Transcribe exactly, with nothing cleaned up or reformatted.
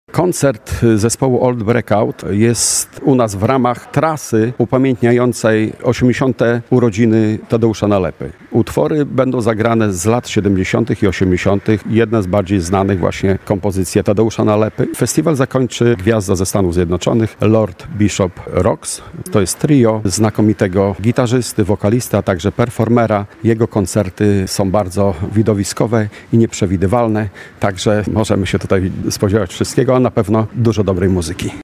Koncert zespołu Old Breakout jest u nas w ramach trasy upamiętniającej osiemdziesiąte urodziny Tadeusza Nalepy. Utwory będą zagrane z lat siedemdziesiątych i osiemdziesiątych. Jedne z bardziej znanych właśnie kompozycji Tadeusza Nalepy. Festiwal zakończy gwiazda ze Stanów Zjednoczonych Lord Bishop Rocks. To jest trio znakomitego gitarzysty, wokalisty, a także performera. Jego koncerty są bardzo widowiskowe i nieprzewidywalne, także możemy się tutaj spodziewać wszystkiego, a na pewno dużo dobrej muzyki.